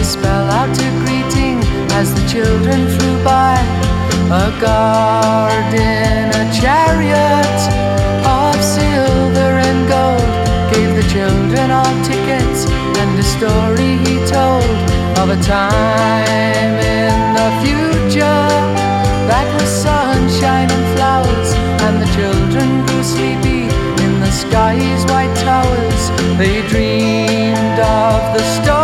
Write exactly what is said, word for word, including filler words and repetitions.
to spell out a greeting as the children flew by. A guard in a chariot of silver and gold gave the children all tickets, and a story he told of a time in the future that was